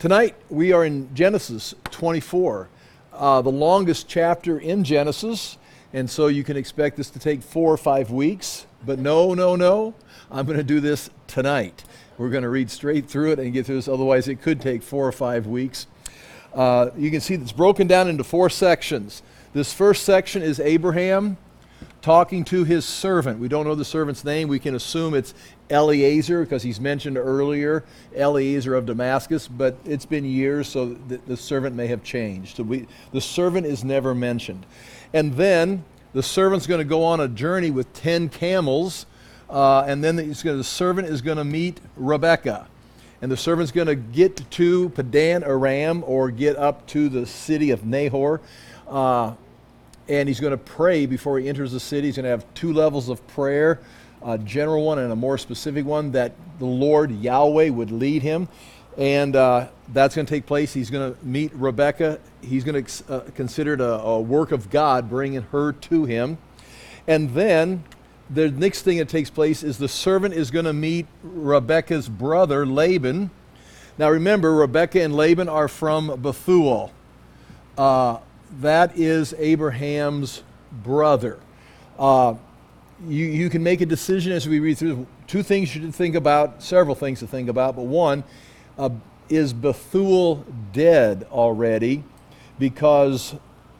Tonight we are in Genesis 24, the longest chapter in Genesis, and so you can expect this to take 4 or 5 weeks, but no, I'm going to do this tonight. We're going to read straight through it and get through this, otherwise it could take 4 or 5 weeks. You can see it's broken down into 4 sections. This first section is Abraham talking to his servant. We don't know the servant's name. We can assume it's Eliezer because he's mentioned earlier, Eliezer of Damascus, but it's been years, so the servant may have changed. So the servant is never mentioned. And then the servant's going to go on a journey with 10 camels, and then the servant is going to meet Rebekah. And the servant's going to get to Padan Aram, or get up to the city of Nahor, and he's going to pray before he enters the city. He's going to have 2 levels of prayer, a general one and a more specific one, that the Lord Yahweh would lead him. And that's going to take place. He's going to meet Rebekah. He's going to consider it a work of God, bringing her to him. And then the next thing that takes place is the servant is going to meet Rebekah's brother, Laban. Now remember, Rebekah and Laban are from Bethuel. That is Abraham's brother. You can make a decision as we read through. 2 things you should think about, several things to think about, but one, is Bethuel dead already? Because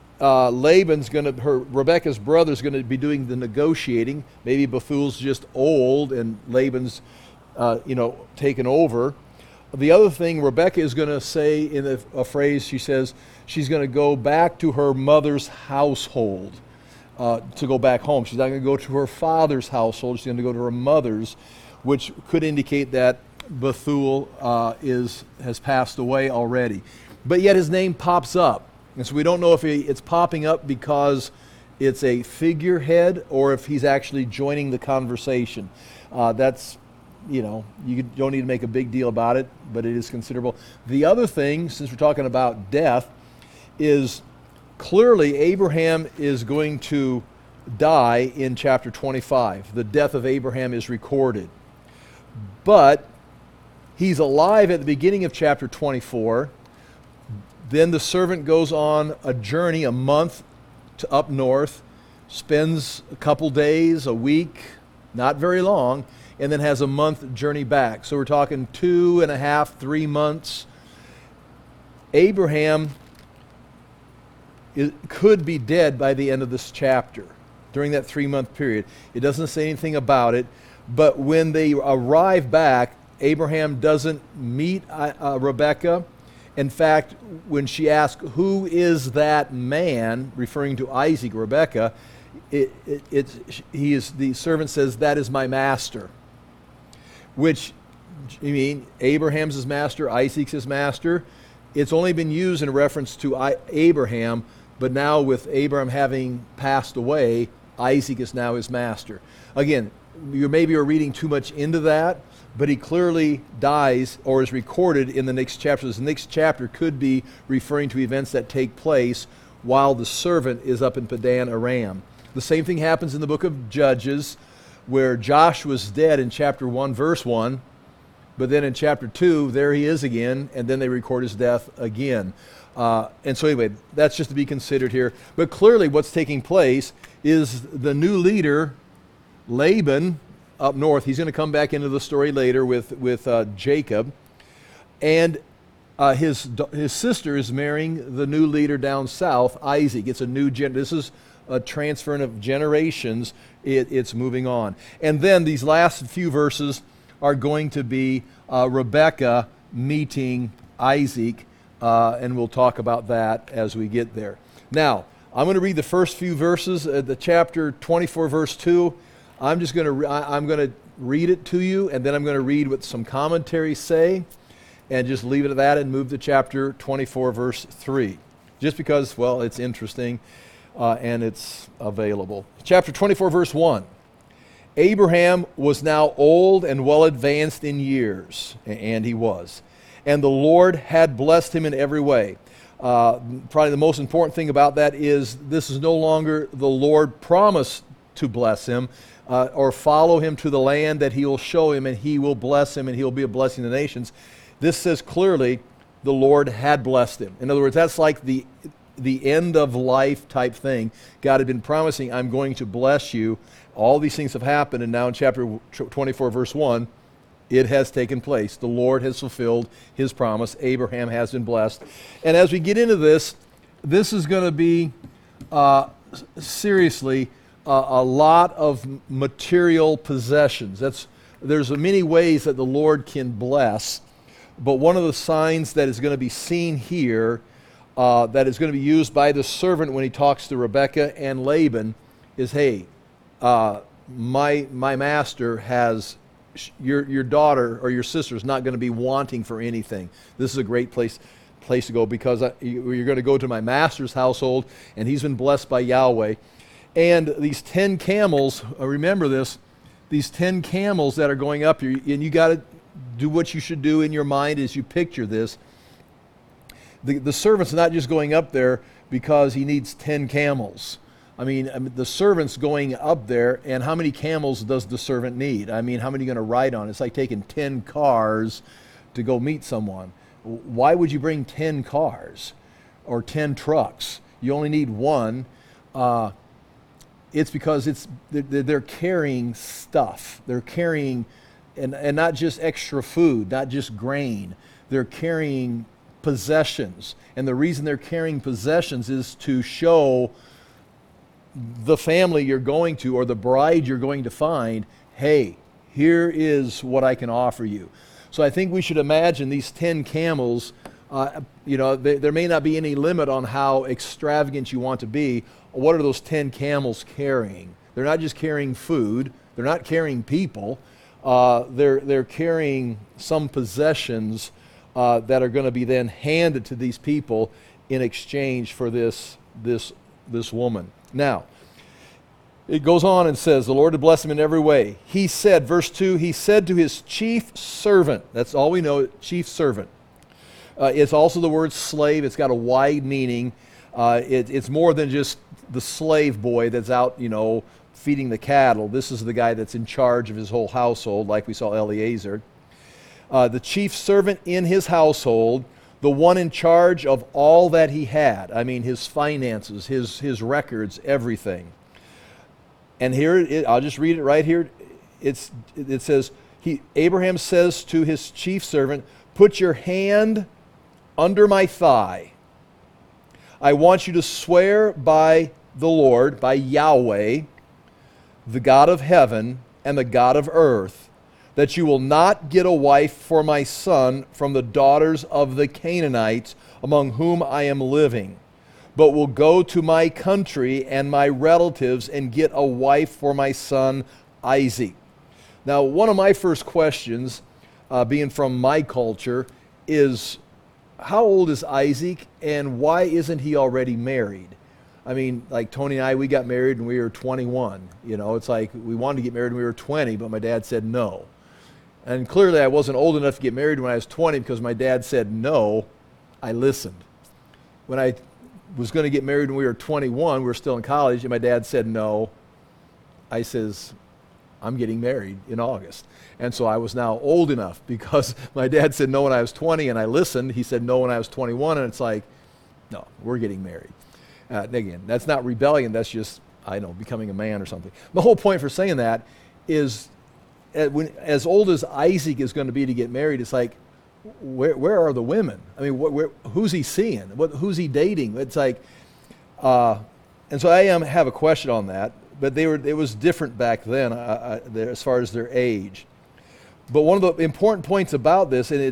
Rebekah's brother's going to be doing the negotiating. Maybe Bethuel's just old and Laban's, taken over. The other thing Rebekah is going to say in a phrase, she says she's going to go back to her mother's household, to go back home. She's not going to go to her father's household. She's going to go to her mother's, which could indicate that Bethuel has passed away already. But yet his name pops up. And so we don't know if it's popping up because it's a figurehead or if he's actually joining the conversation. You don't need to make a big deal about it, but it is considerable. The other thing, since we're talking about death, is clearly Abraham is going to die in chapter 25. The death of Abraham is recorded. But he's alive at the beginning of chapter 24. Then the servant goes on a journey, a month to up north, spends a couple days, a week, not very long, and then has a month journey back. So we're talking 2.5, 3 months. Abraham could be dead by the end of this chapter, during that 3-month period. It doesn't say anything about it, but when they arrive back, Abraham doesn't meet Rebekah. In fact, when she asks, "Who is that man?" referring to Isaac, Rebekah, the servant says, "That is my master." Which, Abraham's his master, Isaac's his master. It's only been used in reference to Abraham, but now with Abraham having passed away, Isaac is now his master. Again, maybe you're reading too much into that, but he clearly dies or is recorded in the next chapter. This next chapter could be referring to events that take place while the servant is up in Padan Aram. The same thing happens in the book of Judges, where Joshua's dead in chapter 1, verse 1, but then in chapter 2, there he is again, and then they record his death again. And so anyway, that's just to be considered here. But clearly what's taking place is the new leader, Laban, up north. He's going to come back into the story later with Jacob. And his sister is marrying the new leader down south, Isaac. It's a new this is a transfer of generations. It's moving on. And then these last few verses are going to be Rebekah meeting Isaac, and we'll talk about that as we get there. Now, I'm going to read the first few verses, the chapter 24, verse 2. I'm going to read it to you, and then I'm going to read what some commentaries say, and just leave it at that and move to chapter 24, verse 3. Just because, well, it's interesting and it's available. Chapter 24, verse 1. Abraham was now old and well advanced in years, and he was. And the Lord had blessed him in every way. Probably the most important thing about that is this is no longer the Lord promised to bless him, or follow him to the land that he will show him, and he will bless him, and he will be a blessing to the nations. This says clearly the Lord had blessed him. In other words, that's like the end of life type thing. God had been promising, I'm going to bless you. All these things have happened, and now in chapter 24, verse 1, it has taken place. The Lord has fulfilled his promise. Abraham has been blessed. And as we get into this, this is going to be seriously a lot of material possessions. There's many ways that the Lord can bless, but one of the signs that is going to be seen here, that is going to be used by the servant when he talks to Rebekah and Laban, is, hey, my master has your daughter or your sister is not going to be wanting for anything. This is a great place to go, because you're going to go to my master's household, and he's been blessed by Yahweh. And these 10 camels, remember this, these 10 camels that are going up here, and you got to do what you should do in your mind as you picture this. The servant's not just going up there because he needs 10 camels. I mean, the servant's going up there, and how many camels does the servant need? I mean, how many are you going to ride on? It's like taking 10 cars to go meet someone. Why would you bring 10 cars or 10 trucks? You only need one. It's because they're carrying stuff. They're carrying, and not just extra food, not just grain. They're carrying possessions. And the reason they're carrying possessions is to show the family you're going to, or the bride you're going to find, hey, here is what I can offer you. So I think we should imagine these 10 camels, there may not be any limit on how extravagant you want to be. What are those 10 camels carrying? They're not just carrying food. They're not carrying people. They're carrying some possessions that are going to be then handed to these people in exchange for this woman. Now, it goes on and says, the Lord had blessed him in every way. He said, verse 2, he said to his chief servant, that's all we know, chief servant. It's also the word slave. It's got a wide meaning. It's more than just the slave boy that's out, feeding the cattle. This is the guy that's in charge of his whole household, like we saw Eliezer. The chief servant in his household, the one in charge of all that he had. I mean, his finances, his records, everything. And here, I'll just read it right here. It says, Abraham says to his chief servant, put your hand under my thigh. I want you to swear by the Lord, by Yahweh, the God of heaven and the God of earth, that you will not get a wife for my son from the daughters of the Canaanites among whom I am living, but will go to my country and my relatives and get a wife for my son Isaac. Now, one of my first questions, being from my culture, is how old is Isaac, and why isn't he already married? I mean, like Tony and I, we got married when we were 21. It's like we wanted to get married when we were 20, but my dad said no. And clearly I wasn't old enough to get married when I was 20 because my dad said no. I listened. When I was going to get married when we were 21, we were still in college, and my dad said no. I says, I'm getting married in August. And so I was now old enough because my dad said no when I was 20, and I listened. He said no when I was 21, and it's like, no, we're getting married. Again, that's not rebellion. That's just, becoming a man or something. The whole point for saying that is, as old as Isaac is going to be to get married, it's like, where are the women? I mean, who's he seeing? Who's he dating? It's like, and so I have a question on that. But it was different back then as far as their age. But one of the important points about this, and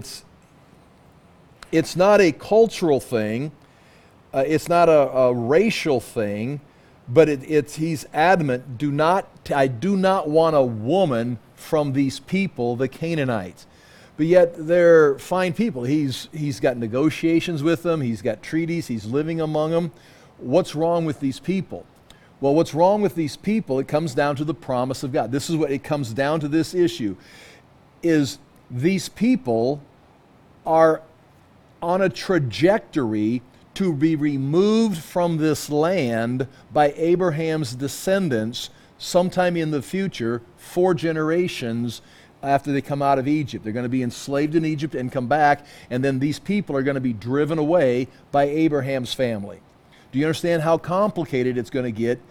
it's not a cultural thing, it's not a racial thing, but he's adamant, I do not want a woman from these people, the Canaanites. But yet they're fine people. He's got negotiations with them. He's got treaties. He's living among them. What's wrong with these people? Well, what's wrong with these people, it comes down to the promise of God. This is what it comes down to, this issue, is these people are on a trajectory to be removed from this land by Abraham's descendants sometime in the future, 4 generations, after they come out of Egypt. They're going to be enslaved in Egypt and come back, and then these people are going to be driven away by Abraham's family. Do you understand how complicated it's going to get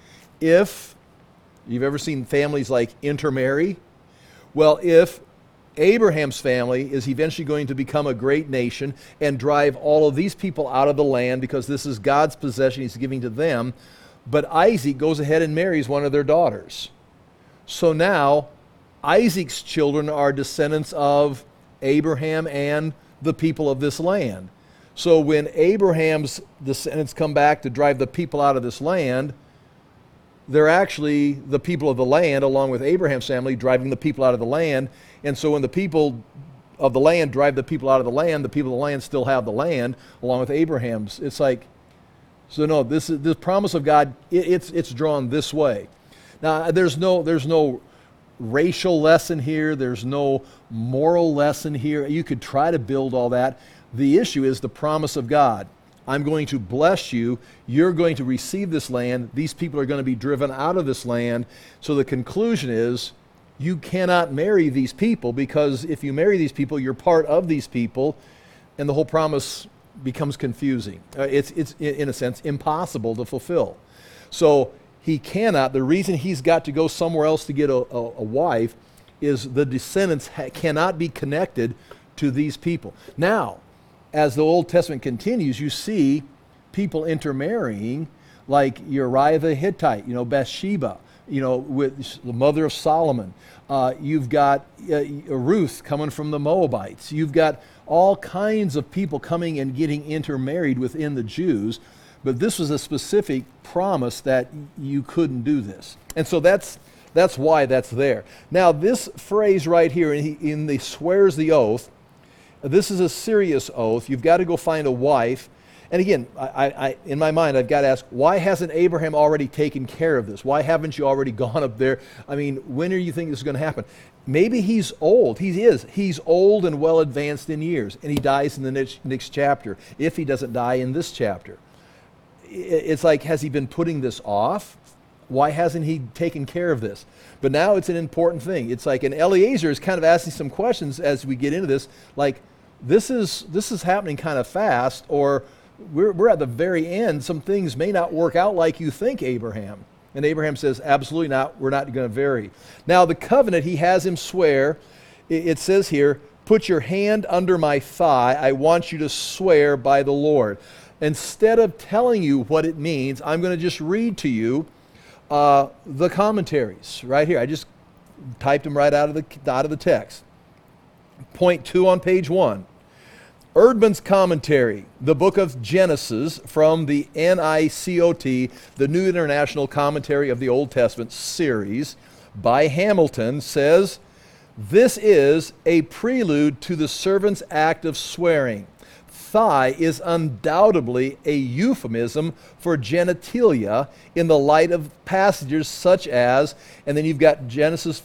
if you've ever seen families like intermarry? Well, if Abraham's family is eventually going to become a great nation and drive all of these people out of the land because this is God's possession he's giving to them, but Isaac goes ahead and marries one of their daughters. So now Isaac's children are descendants of Abraham and the people of this land. So when Abraham's descendants come back to drive the people out of this land, they're actually the people of the land, along with Abraham's family, driving the people out of the land. And so when the people of the land drive the people out of the land, the people of the land still have the land, along with Abraham's. It's like, so no, this promise of God, it's drawn this way. Now, there's no racial lesson here. There's no moral lesson here. You could try to build all that. The issue is the promise of God. I'm going to bless you. You're going to receive this land. These people are going to be driven out of this land. So the conclusion is you cannot marry these people, because if you marry these people, you're part of these people, and the whole promise becomes confusing. It's in a sense, impossible to fulfill. So he cannot. The reason he's got to go somewhere else to get a wife is the descendants cannot be connected to these people. Now, as the Old Testament continues, you see people intermarrying, like Uriah the Hittite, Bathsheba, with the mother of Solomon. You've got Ruth coming from the Moabites. You've got all kinds of people coming and getting intermarried within the Jews. But this was a specific promise that you couldn't do this. And so that's why that's there. Now, this phrase right here, in the swears the oath, this is a serious oath. You've got to go find a wife. And again, I in my mind, I've got to ask, why hasn't Abraham already taken care of this? Why haven't you already gone up there? I mean, when do you think this is going to happen? Maybe he's old. He is. He's old and well advanced in years, and he dies in the next chapter, if he doesn't die in this chapter. It's like, has he been putting this off? Why hasn't he taken care of this? But now it's an important thing. It's like, and Eliezer is kind of asking some questions as we get into this, like, this is happening kind of fast, or we're at the very end. Some things may not work out like you think, Abraham. And Abraham says, absolutely not. We're not going to vary. Now, the covenant, he has him swear. It says here, put your hand under my thigh. I want you to swear by the Lord. Instead of telling you what it means, I'm going to just read to you the commentaries right here. I just typed them right out of the text. Point 2 on page 1. Erdman's commentary, the book of Genesis, from the NICOT, the New International Commentary of the Old Testament series by Hamilton, says, this is a prelude to the servant's act of swearing. Thigh is undoubtedly a euphemism for genitalia in the light of passages such as, and then you've got Genesis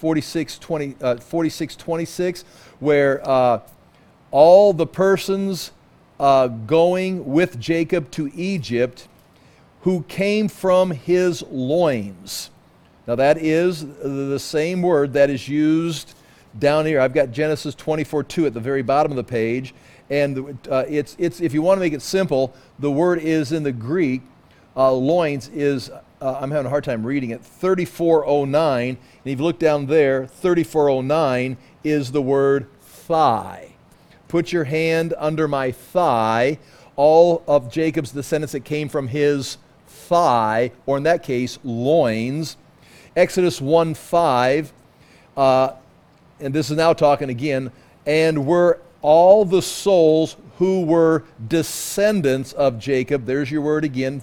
46:26, where all the persons going with Jacob to Egypt who came from his loins. Now that is the same word that is used down here. I've got Genesis 24:2 at the very bottom of the page. And it's if you want to make it simple, the word is in the Greek, loins is, I'm having a hard time reading it, 3409. And if you look down there, 3409 is the word thigh. Put your hand under my thigh. All of Jacob's descendants that came from his thigh, or in that case, loins. Exodus 1:5, and this is now talking again, and were all the souls who were descendants of Jacob, there's your word again,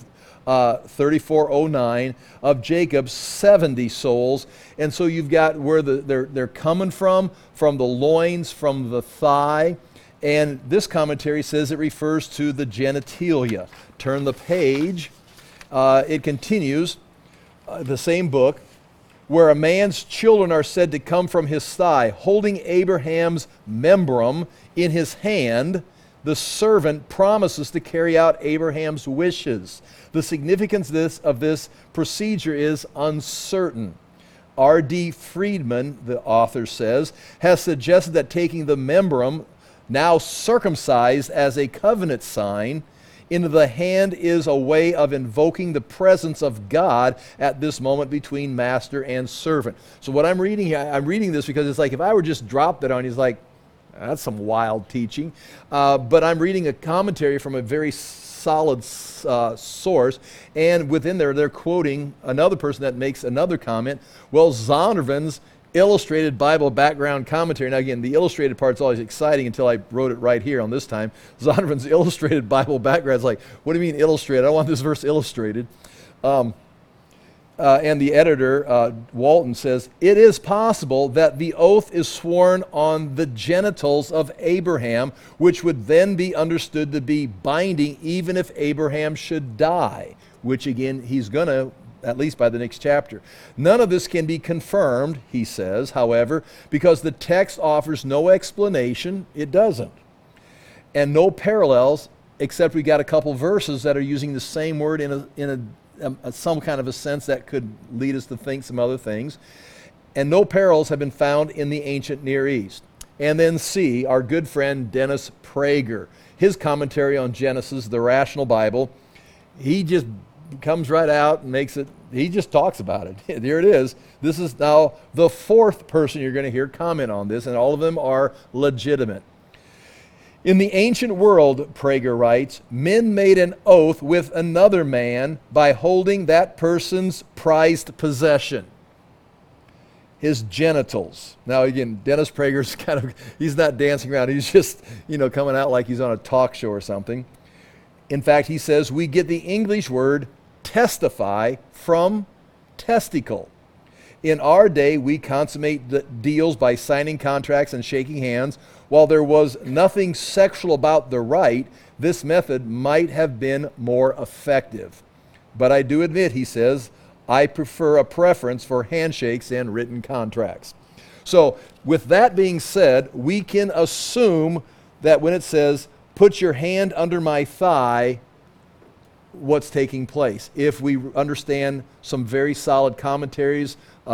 3409, of Jacob, 70 souls. And so you've got where they're coming from the loins, from the thigh. And this commentary says it refers to the genitalia. Turn the page. It continues, the same book, where a man's children are said to come from his thigh, holding Abraham's membrum in his hand, the servant promises to carry out Abraham's wishes. The significance of this procedure is uncertain. R.D. Friedman, the author says, has suggested that taking the membrum, now circumcised as a covenant sign, into the hand is a way of invoking the presence of God at this moment between master and servant. So what I'm reading here, I'm reading this because it's like if I were just dropped it on you, it's like, that's some wild teaching. But I'm reading a commentary from a very solid source, and within there they're quoting another person that makes another comment. Well, Zondervan's Illustrated Bible Background Commentary. Now again, the illustrated part's always exciting until I wrote it right here on this time. Zondervan's Illustrated Bible Background is like, what do you mean illustrated? I want this verse illustrated. And the editor, Walton, says, it is possible that the oath is sworn on the genitals of Abraham, which would then be understood to be binding even if Abraham should die, which again, he's going to, at least by the next chapter. None of this can be confirmed, he says, however, because the text offers no explanation. It doesn't. And no parallels, except we got a couple verses that are using the same word in some kind of a sense that could lead us to think some other things. And no parallels have been found in the ancient Near East. And then C, our good friend Dennis Prager, his commentary on Genesis, the Rational Bible, he just comes right out and makes it, he just talks about it. There it is. This is now the fourth person you're going to hear comment on this, and all of them are legitimate. In the ancient world, Prager writes, men made an oath with another man by holding that person's prized possession, his genitals. Now again, Dennis Prager's he's not dancing around. He's just, coming out like he's on a talk show or something. In fact, he says, we get the English word testify from testicle. In our day, we consummate the deals by signing contracts and shaking hands. While there was nothing sexual about the rite, this method might have been more effective. But I do admit, he says, I prefer a preference for handshakes and written contracts. So with that being said, we can assume that when it says, put your hand under my thigh, what's taking place. If we understand some very solid commentaries,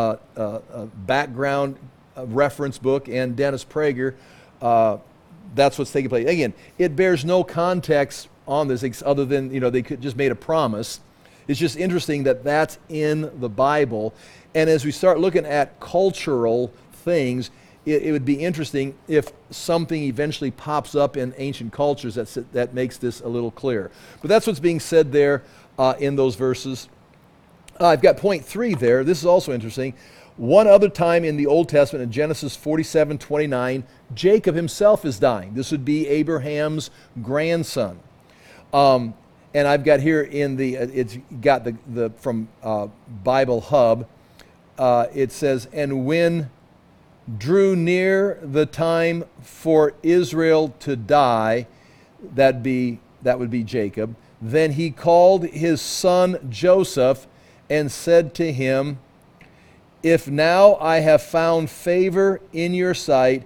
background reference book, and Dennis Prager, that's what's taking place. Again, it bears no context on this other than, they could just made a promise. It's just interesting that that's in the Bible. And as we start looking at cultural things, it would be interesting if something eventually pops up in ancient cultures that makes this a little clearer. But that's what's being said there in those verses. I've got point 3 there. This is also interesting. One other time in the Old Testament, in Genesis 47:29, Jacob himself is dying. This would be Abraham's grandson. And I've got here in it's got the from Bible Hub, it says, and when drew near the time for Israel to die, that would be Jacob, then he called his son Joseph and said to him, if now I have found favor in your sight,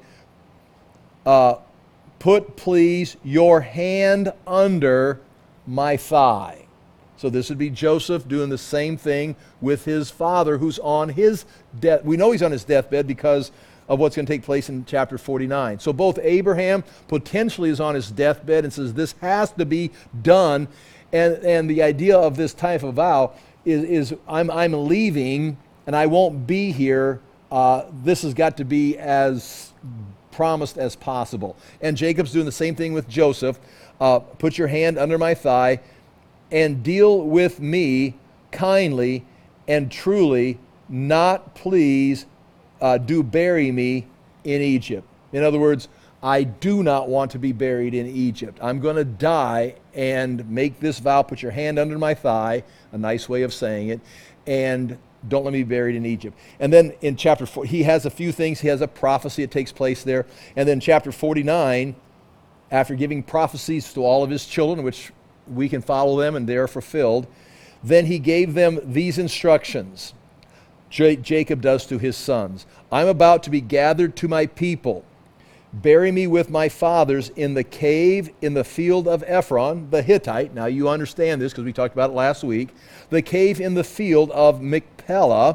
put please your hand under my thigh. So this would be Joseph doing the same thing with his father, who's on his death. We know he's on his deathbed because of what's going to take place in chapter 49. So both Abraham potentially is on his deathbed and says this has to be done. And the idea of this type of vow is I'm leaving and I won't be here. This has got to be as promised as possible. And Jacob's doing the same thing with Joseph. Put your hand under my thigh and deal with me kindly and truly, not please do bury me in Egypt. In other words, I do not want to be buried in Egypt. I'm going to die and make this vow, put your hand under my thigh, a nice way of saying it, and don't let me be buried in Egypt. And then in chapter 4, he has a few things. He has a prophecy that takes place there. And then chapter 49, after giving prophecies to all of his children, which we can follow them and they are fulfilled, then he gave them these instructions. Jacob does to his sons. I'm about to be gathered to my people. Bury me with my fathers in the cave in the field of Ephron, the Hittite. Now you understand this because we talked about it last week. The cave in the field of Machpelah,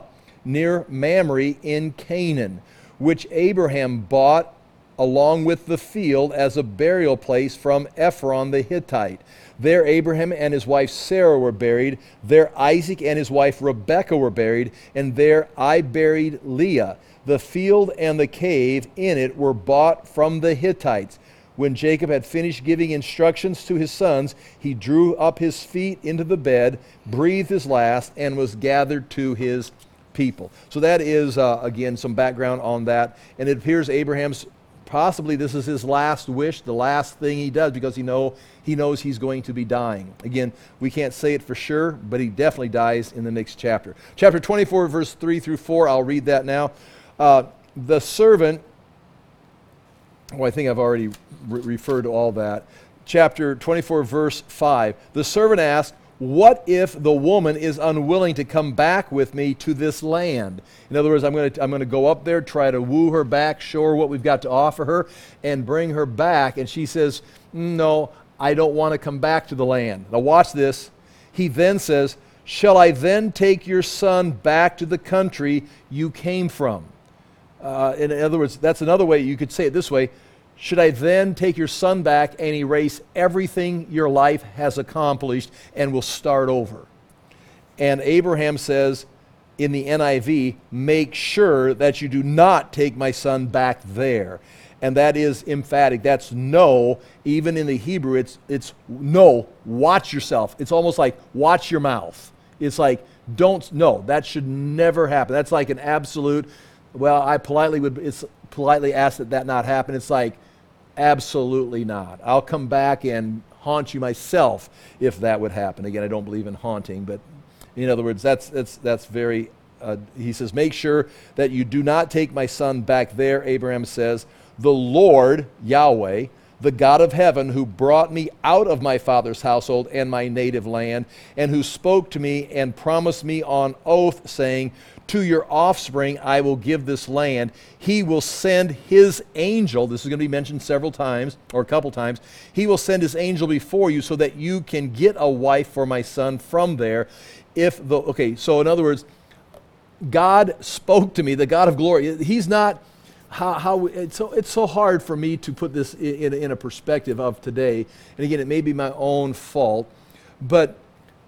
near Mamre in Canaan, which Abraham bought along with the field as a burial place from Ephron the Hittite. There Abraham and his wife Sarah were buried. There Isaac and his wife Rebekah were buried. And there I buried Leah. The field and the cave in it were bought from the Hittites. When Jacob had finished giving instructions to his sons, he drew up his feet into the bed, breathed his last, and was gathered to his people. So that is, again, some background on that. And it appears Abraham's, possibly this is his last wish, the last thing he does, because he knows he's going to be dying. Again, we can't say it for sure, but he definitely dies in the next chapter. Chapter 24, verse 3 through 4, I'll read that now. The servant, I think I've already referred to all that. Chapter 24, verse 5. The servant asked, what if the woman is unwilling to come back with me to this land? In other words, I'm going to go up there, try to woo her back, show her what we've got to offer her, and bring her back. And she says, no, I don't want to come back to the land. Now watch this. He then says, shall I then take your son back to the country you came from? In other words, that's another way you could say it this way. Should I then take your son back and erase everything your life has accomplished and we'll start over? And Abraham says in the NIV, make sure that you do not take my son back there. And that is emphatic. That's no. Even in the Hebrew, it's no. Watch yourself. It's almost like watch your mouth. It's like no. That should never happen. That's like an absolute. Well, I politely ask that not happen. It's like, absolutely not. I'll come back and haunt you myself if that would happen. Again, I don't believe in haunting, but in other words, that's very, he says, make sure that you do not take my son back there. Abraham says, the Lord, Yahweh, the God of heaven, who brought me out of my father's household and my native land, and who spoke to me and promised me on oath, saying, to your offspring I will give this land. He will send his angel. This is going to be mentioned several times, or a couple times. He will send his angel before you so that you can get a wife for my son from there. So in other words, God spoke to me, the God of glory. He's not, it's so hard for me to put this in a perspective of today. And again, it may be my own fault, but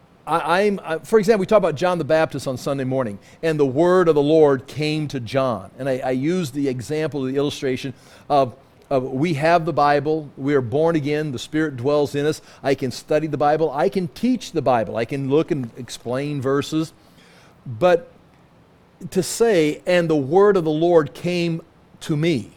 for example, we talk about John the Baptist on Sunday morning, and the word of the Lord came to John. And I use the example, the illustration of we have the Bible, we are born again, the Spirit dwells in us. I can study the Bible, I can teach the Bible, I can look and explain verses. But to say, and the word of the Lord came to me,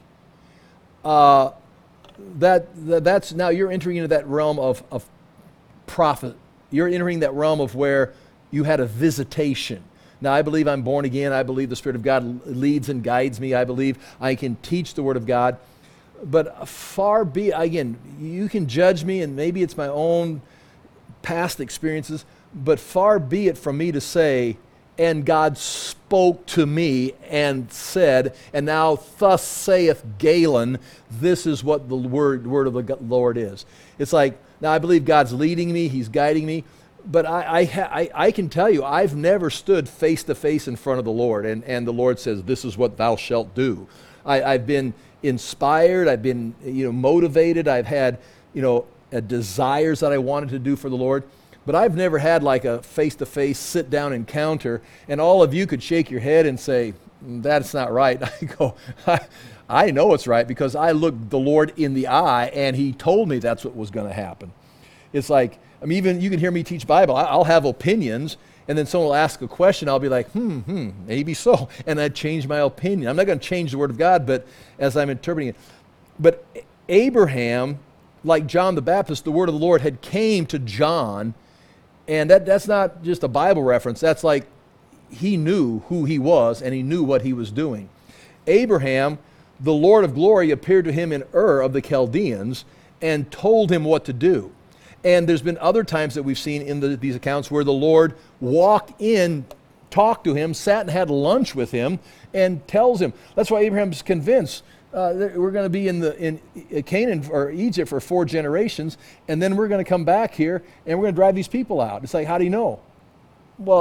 that's now you're entering into that realm of prophet. You're entering that realm of where you had a visitation. Now, I believe I'm born again. I believe the Spirit of God leads and guides me. I believe I can teach the Word of God. But far be, again, you can judge me, and maybe it's my own past experiences, but far be it from me to say, and God spoke to me and said, and now thus saith Galen, this is what the word of the Lord is. It's like, now I believe God's leading me, He's guiding me, but I can tell you, I've never stood face to face in front of the Lord, and the Lord says, this is what thou shalt do. I've been inspired, I've been motivated, I've had desires that I wanted to do for the Lord. But I've never had like a face-to-face sit-down encounter, and all of you could shake your head and say, that's not right. I go, I know it's right because I looked the Lord in the eye, and He told me that's what was going to happen. It's like, even you can hear me teach Bible. I'll have opinions, and then someone will ask a question. I'll be like, maybe so. And I'd change my opinion. I'm not going to change the Word of God, but as I'm interpreting it. But Abraham, like John the Baptist, the word of the Lord had came to John. And that's not just a Bible reference. That's like he knew who he was and he knew what he was doing. Abraham, the Lord of glory, appeared to him in Ur of the Chaldeans and told him what to do. And there's been other times that we've seen in these accounts where the Lord walked in, talked to him, sat and had lunch with him, and tells him. That's why Abraham's convinced. We're going to be in Canaan or Egypt for 4 generations, and then we're going to come back here and we're going to drive these people out. It's like, how do you know? Well,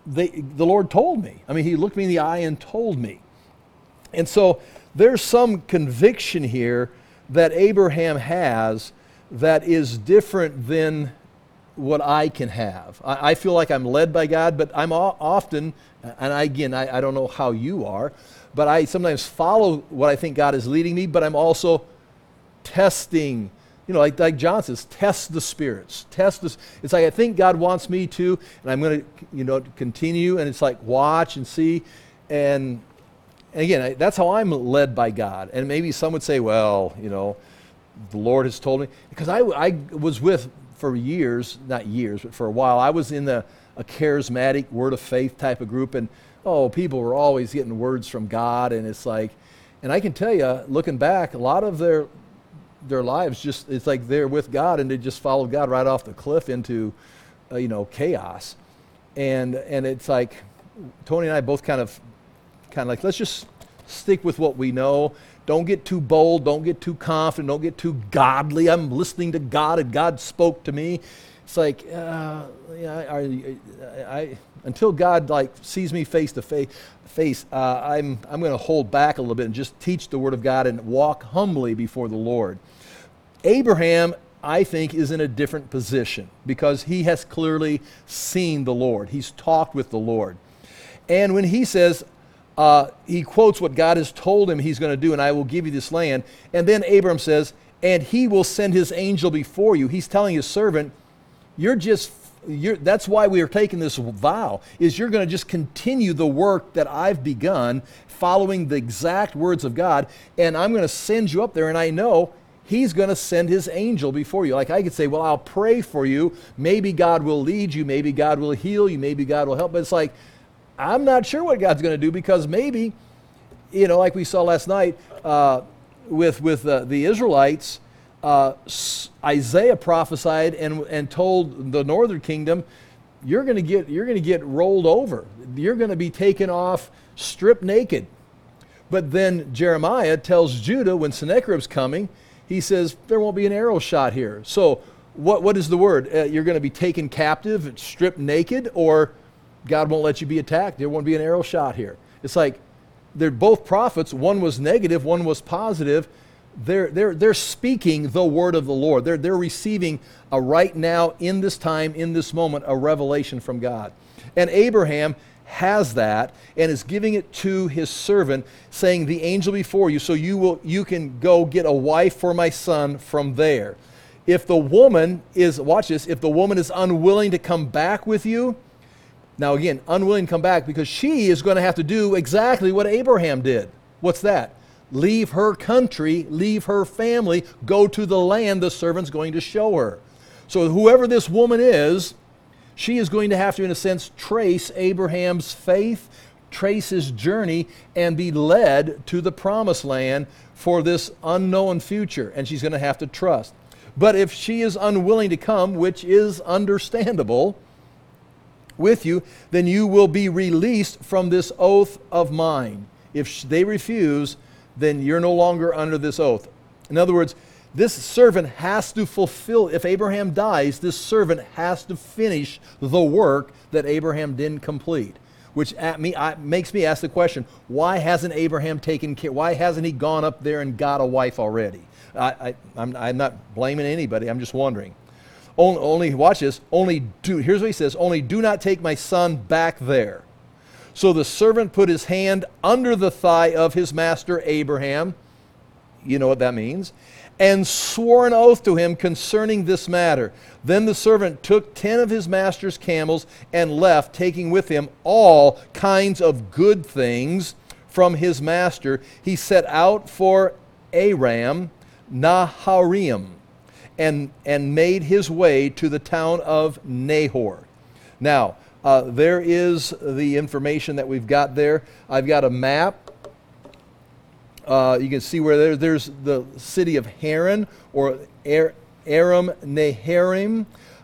the Lord told me. I mean, he looked me in the eye and told me. And so there's some conviction here that Abraham has that is different than what I can have. I feel like I'm led by God, but I'm often, and I don't know how you are, but I sometimes follow what I think God is leading me, but I'm also testing, like John says, test the spirits. It's like I think God wants me to, and I'm going to, continue, and it's like watch and see, and again, that's how I'm led by God. And maybe some would say, well, the Lord has told me, because I was for years, not years, but for a while, I was in a charismatic word of faith type of group, and people were always getting words from God, and it's like, and I can tell you, looking back, a lot of their lives it's like they're with God, and they just followed God right off the cliff into, chaos, and it's like Tony and I both kind of like, let's just stick with what we know. Don't get too bold. Don't get too confident. Don't get too godly. I'm listening to God, and God spoke to me. It's like, until God sees me face to face, I'm going to hold back a little bit and just teach the Word of God and walk humbly before the Lord. Abraham, I think, is in a different position because he has clearly seen the Lord. He's talked with the Lord. And when he says, he quotes what God has told him he's going to do, and I will give you this land. And then Abraham says, and he will send his angel before you. He's telling his servant, that's why we are taking this vow, is you're going to just continue the work that I've begun, following the exact words of God, and I'm going to send you up there, and I know he's going to send his angel before you. Like I could say, well, I'll pray for you. Maybe God will lead you. Maybe God will heal you. Maybe God will help. But it's like, I'm not sure what God's going to do, because maybe, like we saw last night with the Israelites, Isaiah prophesied and told the northern kingdom, you're going to get rolled over. You're going to be taken off, stripped naked. But then Jeremiah tells Judah, when Sennacherib's coming, he says there won't be an arrow shot here. So what is the word? You're going to be taken captive, stripped naked, or God won't let you be attacked. There won't be an arrow shot here. It's like they're both prophets. One was negative, one was positive. They're speaking the word of the Lord. They're receiving right now, in this time, in this moment, a revelation from God. And Abraham has that and is giving it to his servant, saying, the angel before you, so you can go get a wife for my son from there. If the woman is, watch this, if the woman is unwilling to come back with you, now again, unwilling to come back, because she is going to have to do exactly what Abraham did. What's that? Leave her country, leave her family, go to the land the servant's going to show her. So whoever this woman is, she is going to have to, in a sense, trace Abraham's faith, trace his journey, and be led to the promised land for this unknown future. And she's going to have to trust. But if she is unwilling to come, which is understandable, with you, then you will be released from this oath of mine. If they refuse, then you're no longer under this oath. In other words, this servant has to fulfill, if Abraham dies, this servant has to finish the work that Abraham didn't complete. Which makes me ask the question, why hasn't Abraham taken care? Why hasn't he gone up there and got a wife already? I'm not blaming anybody, I'm just wondering. Only watch this, here's what he says, only do not take my son back there. So the servant put his hand under the thigh of his master Abraham, you know what that means, and swore an oath to him concerning this matter. Then the servant took 10 of his master's camels and left, taking with him all kinds of good things from his master. He set out for Aram Naharaim, and made his way to the town of Nahor. Now, there is the information that we've got there. I've got a map. You can see where there's the city of Haran, or Aram Naharaim.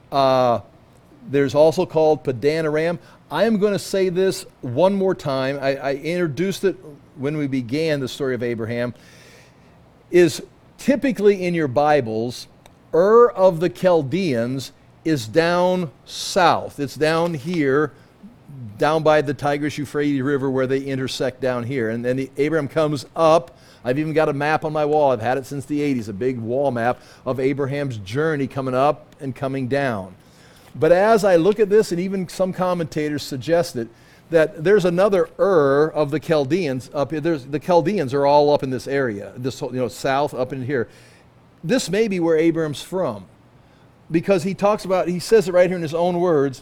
There's also called Padan Aram. I am going to say this one more time. I introduced it when we began the story of Abraham. Is typically in your Bibles, Ur of the Chaldeans is down south. It's down here down by the Tigris-Euphrates River where they intersect down here. And then Abraham comes up. I've even got a map on my wall. I've had it since the 80s, a big wall map of Abraham's journey coming up and coming down. But as I look at this, and even some commentators suggest it, that there's another of the Chaldeans up here. The Chaldeans are all up in this area, this south up in here. This may be where Abraham's from, because he says it right here in his own words,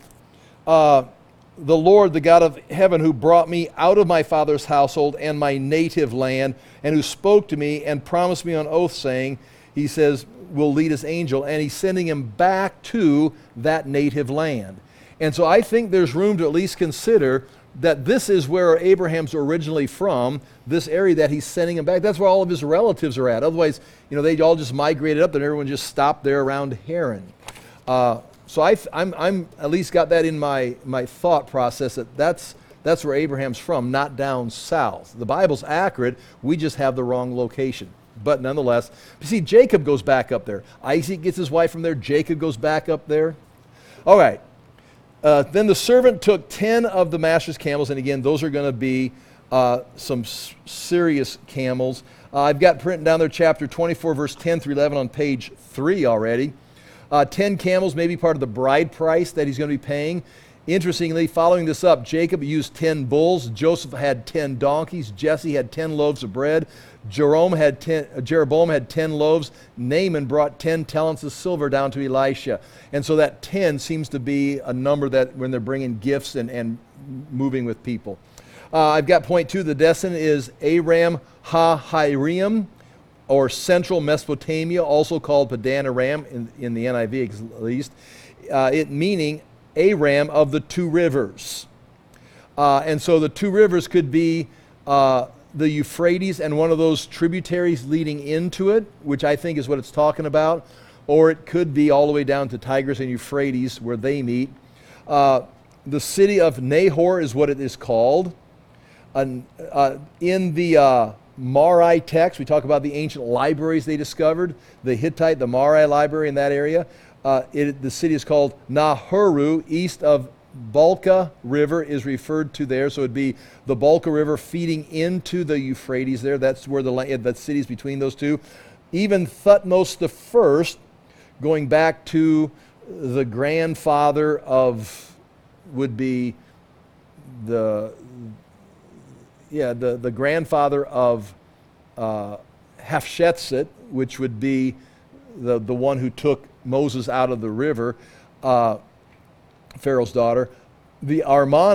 the Lord, the God of heaven, who brought me out of my father's household and my native land, and who spoke to me and promised me on oath, saying, he says, will lead his angel, and he's sending him back to that native land. And so I think there's room to at least consider that this is where Abraham's originally from, this area that he's sending him back. That's where all of his relatives are at. Otherwise, they all just migrated up, and everyone just stopped there around Haran. So I'm at least got that in my thought process that's where Abraham's from, not down south. The Bible's accurate. We just have the wrong location. But nonetheless, you see, Jacob goes back up there. Isaac gets his wife from there. Jacob goes back up there. All right. Then the servant took 10 of the master's camels, and again, those are going to be some serious camels. I've got written down there chapter 24, verse 10 through 11 on page 3 already. 10 camels may be part of the bride price that he's going to be paying. Interestingly, following this up, Jacob used 10 bulls. Joseph had 10 donkeys. Jesse had 10 loaves of bread. Jeroboam had 10 loaves. Naaman brought 10 talents of silver down to Elisha. And so that 10 seems to be a number that when they're bringing gifts and moving with people. I've got point 2. The destination is Aram Ha-Hiram, or central Mesopotamia, also called Padan Aram in the NIV at least, it meaning Aram of the two rivers. And so the two rivers could be the Euphrates and one of those tributaries leading into it, which I think is what it's talking about, or it could be all the way down to Tigris and Euphrates where they meet. The city of Nahor is what it is called. In the Mari text, we talk about the ancient libraries they discovered, the Hittite, the Mari library in that area. The city is called Nahuru, east of Balka River is referred to there. So it'd be the Balka River feeding into the Euphrates there. That's where that city's between those two. Even Thutmose I, going back to the grandfather of, would be the grandfather of Hatshepsut, which would be the one who took Moses out of the river, Pharaoh's daughter. The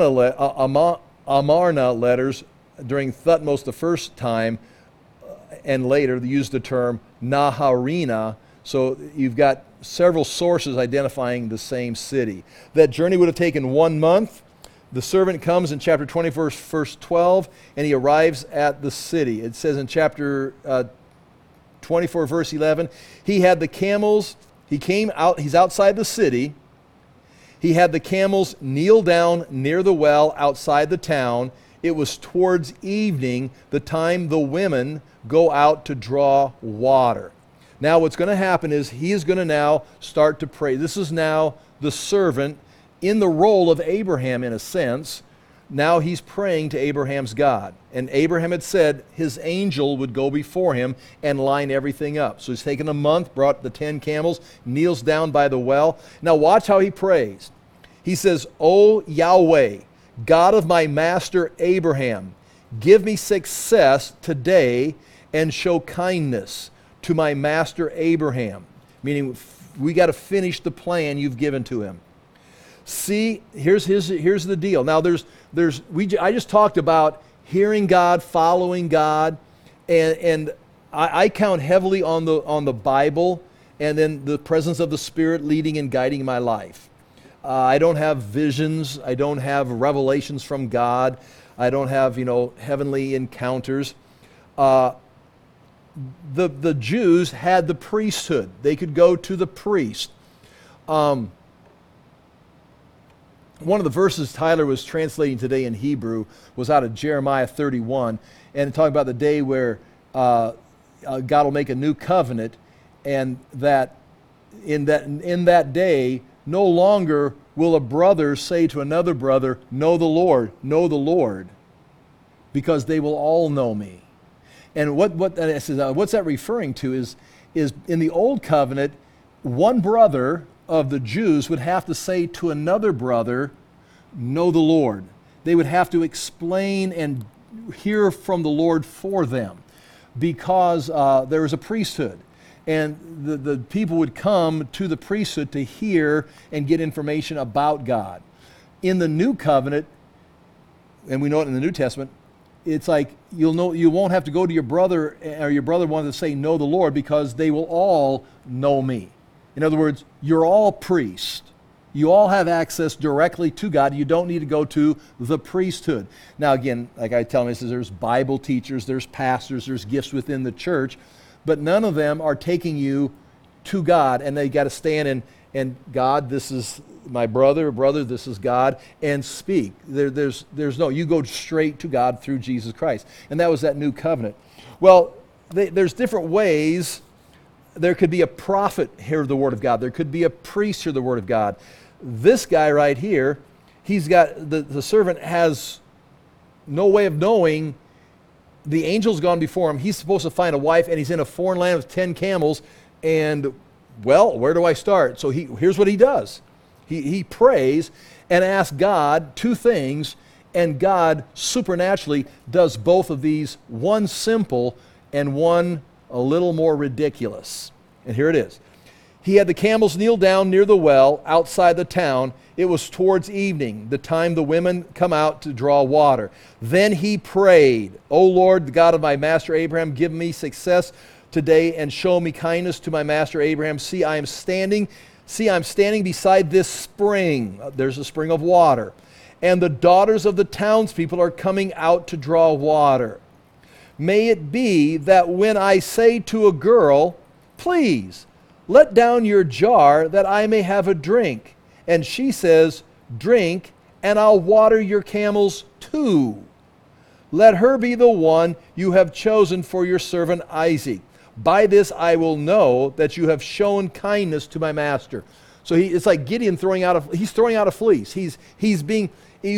Amarna letters during Thutmose the first time and later they used the term Naharina. So you've got several sources identifying the same city. That journey would have taken 1 month. The servant comes in chapter 24, verse 12, and he arrives at the city. It says in chapter 24, verse 11, he had the camels, he came out, he's outside the city. He had the camels kneel down near the well outside the town. It was towards evening, the time the women go out to draw water. Now what's going to happen is he is going to now start to pray. This is now the servant in the role of Abraham in a sense. Now he's praying to Abraham's God. And Abraham had said his angel would go before him and line everything up. So he's taken a month, brought the 10 camels, kneels down by the well. Now watch how he prays. He says, "O Yahweh, God of my master Abraham, give me success today and show kindness to my master Abraham." Meaning we got to finish the plan you've given to him. See, here's the deal. Now I just talked about hearing God, following God, and I count heavily on the Bible and then the presence of the Spirit leading and guiding my life. I don't have visions. I don't have revelations from God. I don't have heavenly encounters. The Jews had the priesthood. They could go to the priest. One of the verses Tyler was translating today in Hebrew was out of Jeremiah 31, and talking about the day where God will make a new covenant, and that in that day no longer will a brother say to another brother, know the Lord, know the Lord, because they will all know me. And what's that referring to is in the Old Covenant, one brother of the Jews would have to say to another brother, know the Lord. They would have to explain and hear from the Lord for them, because there was a priesthood. And the people would come to the priesthood to hear and get information about God. In the New Covenant, and we know it in the New Testament, it's like you won't have to go to your brother, or your brother wanted to say, know the Lord, because they will all know me. In other words, you're all priests. You all have access directly to God. You don't need to go to the priesthood. Now again, like I tell them, there's Bible teachers, there's pastors, there's gifts within the church, but none of them are taking you to God, and they got to stand and God, this is my brother, this is God, and speak. There's no, you go straight to God through Jesus Christ. And that was that new covenant. Well, there's different ways. There could be a prophet hear the word of God. There could be a priest hear the word of God. This guy right here, he's got, the servant has no way of knowing. The angel's gone before him. He's supposed to find a wife, and he's in a foreign land with 10 camels. And, well, where do I start? So here's what he does. He prays and asks God two things, and God supernaturally does both of these, one simple and one a little more ridiculous. And here it is. He had the camels kneel down near the well outside the town. It was towards evening, the time the women come out to draw water. Then he prayed, O Lord, the God of my master Abraham, give me success today and show me kindness to my master Abraham. See, I'm standing beside this spring. There's a spring of water. And the daughters of the townspeople are coming out to draw water. May it be that when I say to a girl, please, let down your jar that I may have a drink, and she says, drink, and I'll water your camels too. Let her be the one you have chosen for your servant Isaac. By this I will know that you have shown kindness to my master. So it's like Gideon throwing out a fleece. He's being,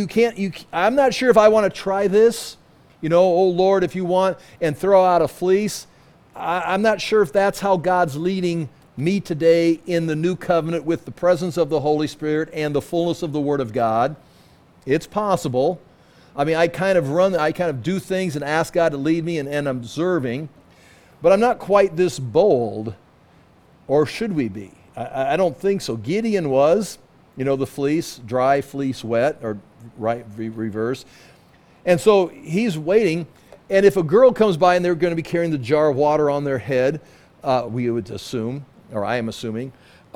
I'm not sure if I want to try this, oh Lord, if you want, and throw out a fleece. I'm not sure if that's how God's leading me today in the new covenant with the presence of the Holy Spirit and the fullness of the Word of God. It's possible. I mean, I kind of do things and ask God to lead me and observing, but I'm not quite this bold, or should we be? I don't think so. Gideon was, the fleece, dry, fleece, wet, or right, reverse. And so he's waiting, and if a girl comes by and they're going to be carrying the jar of water on their head, we would assume, or I am assuming,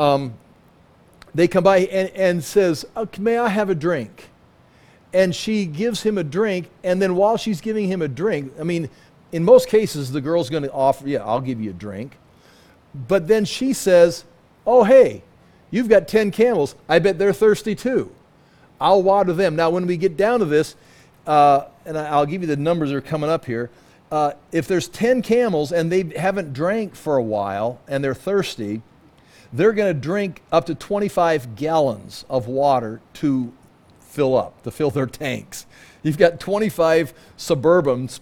they come by and says, may I have a drink? And she gives him a drink, and then while she's giving him a drink, I mean, in most cases, the girl's going to offer, yeah, I'll give you a drink. But then she says, oh, hey, you've got 10 camels. I bet they're thirsty too. I'll water them. Now, when we get down to this, and I'll give you the numbers that are coming up here. If there's 10 camels and they haven't drank for a while and they're thirsty, they're going to drink up to 25 gallons of water to fill their tanks. You've got 25 Suburbans,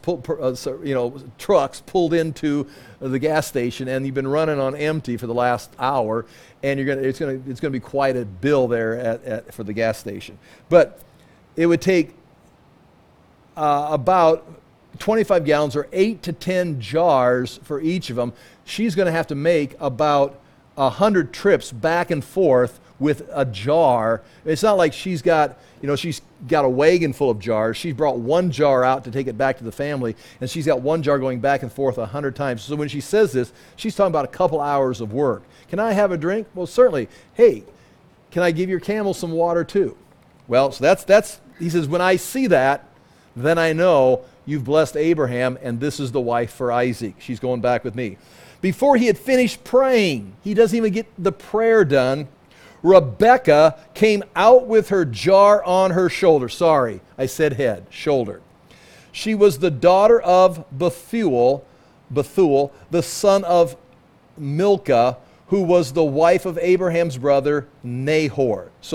trucks pulled into the gas station, and you've been running on empty for the last hour, and it's going to be quite a bill there for the gas station. But it would take about 25 gallons, or 8 to 10 jars for each of them. She's going to have to make about 100 trips back and forth with a jar. It's not like she's got a wagon full of jars. She brought one jar out to take it back to the family, and she's got one jar going back and forth 100 times. So when she says this, she's talking about a couple hours of work. Can I have a drink? Well, certainly. Hey, can I give your camel some water too? Well, so that's he says, when I see that, then I know you've blessed Abraham, and this is the wife for Isaac. She's going back with me. Before he had finished praying, he doesn't even get the prayer done, Rebekah came out with her jar on her shoulder. Sorry, I said head, shoulder. She was the daughter of Bethuel, the son of Milcah, who was the wife of Abraham's brother Nahor. So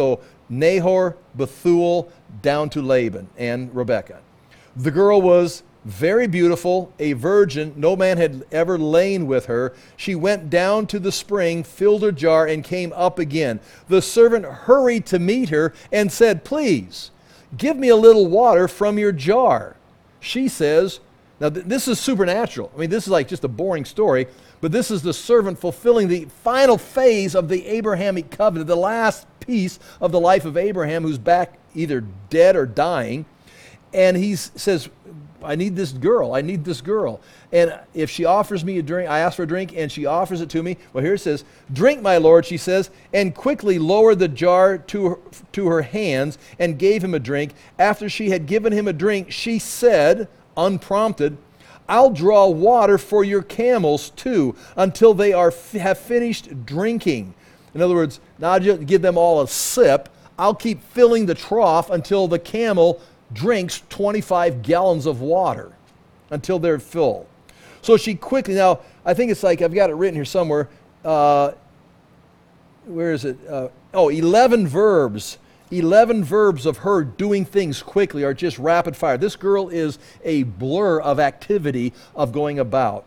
Nahor, Bethuel, down to Laban and Rebekah. The girl was very beautiful, a virgin. No man had ever lain with her. She went down to the spring, filled her jar, and came up again. The servant hurried to meet her and said, "Please, give me a little water from your jar." She says, now this is supernatural. I mean, this is like just a boring story, but this is the servant fulfilling the final phase of the Abrahamic covenant, the last piece of the life of Abraham, who's back either dead or dying. And he says, I need this girl. I need this girl. And if she offers me a drink, I ask for a drink, and she offers it to me. Well, here it says, "Drink, my lord," she says, and quickly lowered the jar to her hands and gave him a drink. After she had given him a drink, she said, unprompted, "I'll draw water for your camels too, until they have finished drinking." In other words, not just give them all a sip. I'll keep filling the trough until the camel drinks 25 gallons of water until they're full. So she quickly, now I think it's like, I've got it written here somewhere. Where is it? 11 verbs. 11 verbs of her doing things quickly are just rapid fire. This girl is a blur of activity of going about.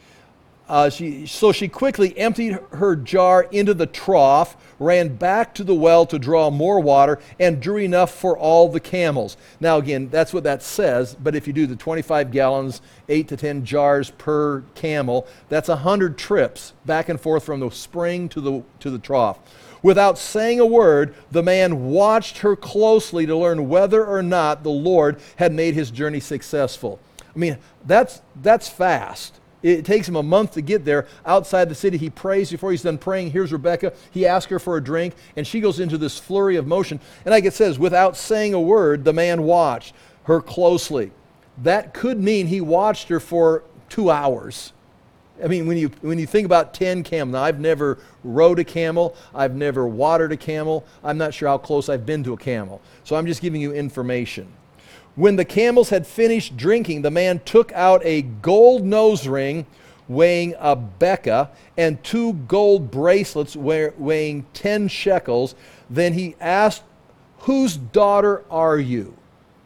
So she quickly emptied her jar into the trough, ran back to the well to draw more water, and drew enough for all the camels. Now again, that's what that says, but if you do the 25 gallons, 8 to 10 jars per camel, that's 100 trips back and forth from the spring to the trough. Without saying a word, the man watched her closely to learn whether or not the Lord had made his journey successful. I mean, that's fast. It takes him a month to get there. Outside the city, he prays. Before he's done praying, here's Rebekah. He asks her for a drink, and she goes into this flurry of motion. And like it says, without saying a word, the man watched her closely. That could mean he watched her for 2 hours. I mean, when you think about 10 camels, now I've never rode a camel, I've never watered a camel, I'm not sure how close I've been to a camel. So I'm just giving you information. When the camels had finished drinking, the man took out a gold nose ring weighing a beka and 2 gold bracelets weighing 10 shekels. Then he asked, "Whose daughter are you?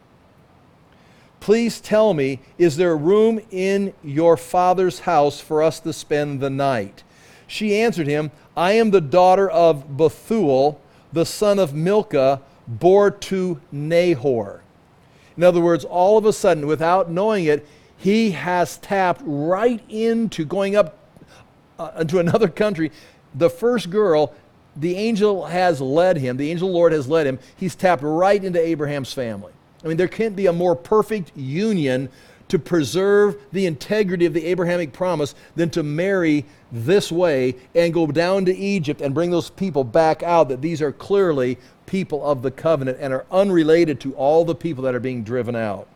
Please tell me, is there room in your father's house for us to spend the night?" She answered him, "I am the daughter of Bethuel, the son of Milcah, bore to Nahor." In other words, all of a sudden, without knowing it, he has tapped right into going up into another country. The first girl, the angel has led him, the angel of the Lord has led him, he's tapped right into Abraham's family. I mean, there can't be a more perfect union to preserve the integrity of the Abrahamic promise than to marry this way and go down to Egypt and bring those people back out, that these are clearly people of the covenant and are unrelated to all the people that are being driven out.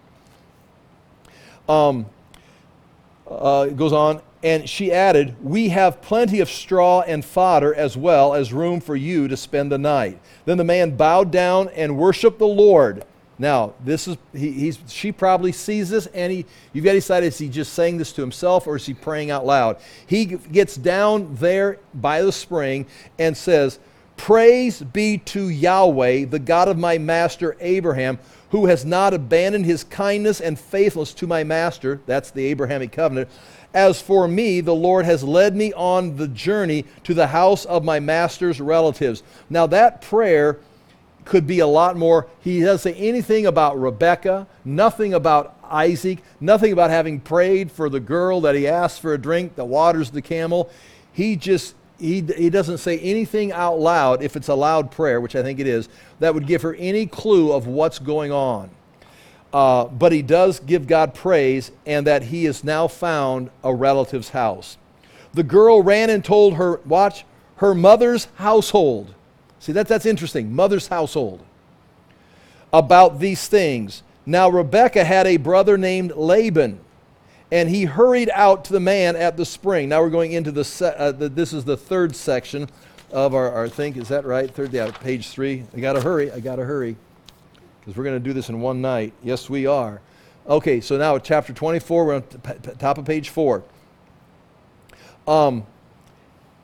It goes on, and she added, "We have plenty of straw and fodder as well as room for you to spend the night." Then the man bowed down and worshiped the Lord. Now, this is she probably sees this, and you've got to decide, is he just saying this to himself or is he praying out loud? He gets down there by the spring and says, "Praise be to Yahweh, the God of my master Abraham, who has not abandoned his kindness and faithfulness to my master." That's the Abrahamic covenant. "As for me, the Lord has led me on the journey to the house of my master's relatives." Now that prayer could be a lot more. He doesn't say anything about Rebekah, nothing about Isaac, nothing about having prayed for the girl that he asked for a drink that waters the camel. He doesn't say anything out loud, if it's a loud prayer, which I think it is, that would give her any clue of what's going on. But he does give God praise, and that he has now found a relative's house. The girl ran and told her mother's household. See, that's interesting, mother's household, about these things. Now Rebekah had a brother named Laban, and he hurried out to the man at the spring. Now we're going into this is the third section of our thing. Is that right? Third, yeah, page 3. I got to hurry, because we're going to do this in one night. Yes, we are. Okay, so now at chapter 24, we're on top of page 4.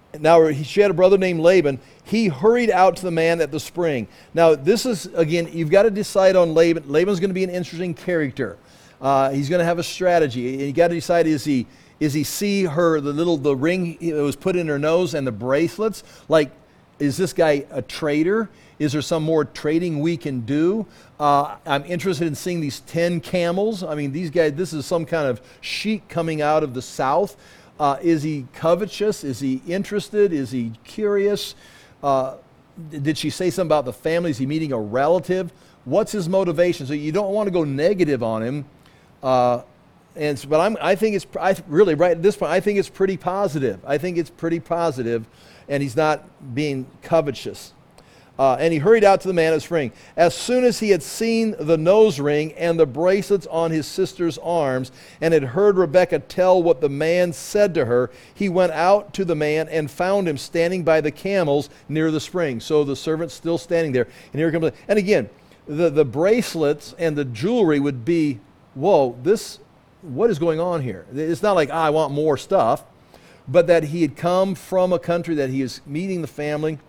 Now she had a brother named Laban. He hurried out to the man at the spring. Now this is, again, you've got to decide on Laban. Laban's going to be an interesting character. He's going to have a strategy. You got to decide, is he see her, the ring that was put in her nose and the bracelets? Like, is this guy a traitor? Is there some more trading we can do? I'm interested in seeing these 10 camels. I mean, these guys, this is some kind of sheik coming out of the south. Is he covetous? Is he interested? Is he curious? Did she say something about the family? Is he meeting a relative? What's his motivation? So you don't want to go negative on him. But I think really right at this point, I think it's pretty positive. I think it's pretty positive, and he's not being covetous. And he hurried out to the man at the spring. As soon as he had seen the nose ring and the bracelets on his sister's arms, and had heard Rebekah tell what the man said to her, he went out to the man and found him standing by the camels near the spring. So the servant's still standing there. And here comes, and again, the bracelets and the jewelry would be, whoa, what is going on here? It's not like, I want more stuff, but that he had come from a country, that he is meeting the family.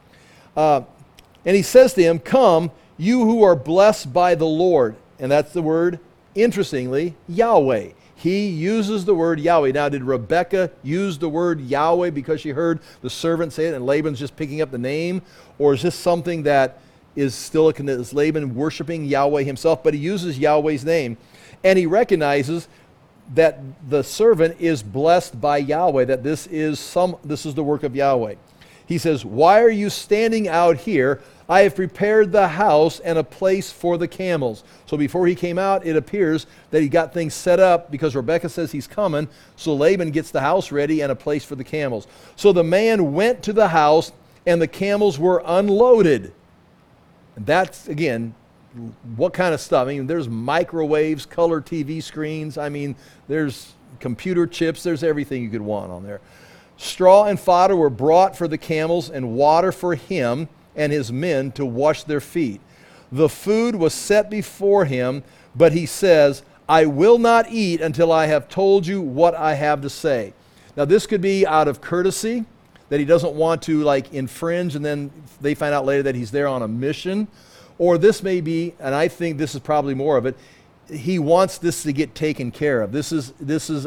And he says to him, come, you who are blessed by the Lord. And that's the word, interestingly, Yahweh. He uses the word Yahweh. Now, did Rebekah use the word Yahweh because she heard the servant say it and Laban's just picking up the name? Or is this something that is Laban worshiping Yahweh himself? But he uses Yahweh's name. And he recognizes that the servant is blessed by Yahweh, that this is the work of Yahweh. He says, why are you standing out here? I have prepared the house and a place for the camels. So before he came out, it appears that he got things set up because Rebekah says he's coming. So Laban gets the house ready and a place for the camels. So the man went to the house and the camels were unloaded. And that's, again, what kind of stuff? I mean, there's microwaves, color TV screens. I mean, there's computer chips. There's everything you could want on there. Straw and fodder were brought for the camels, and water for him and his men to wash their feet. The food was set before him, but he says, I will not eat until I have told you what I have to say. Now, this could be out of courtesy, that he doesn't want to infringe, and then they find out later that he's there on a mission. Or this may be, and I think this is probably more of it, he wants this to get taken care of. This is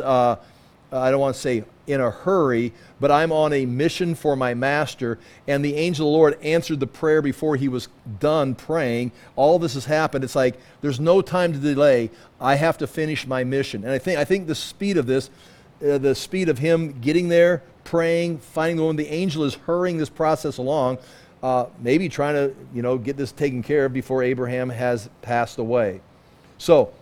I don't want to say in a hurry, but I'm on a mission for my master, and the angel of the Lord answered the prayer before he was done praying. All this has happened. It's like there's no time to delay. I have to finish my mission. And I think the speed of this, the speed of him getting there, praying, finding the woman, the angel is hurrying this process along, maybe trying to get this taken care of before Abraham has passed away. So,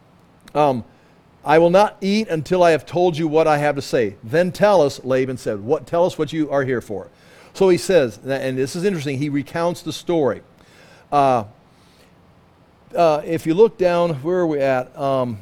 I will not eat until I have told you what I have to say. Then tell us, Laban said, tell us what you are here for. So he says, and this is interesting, he recounts the story. If you look down, where are we at?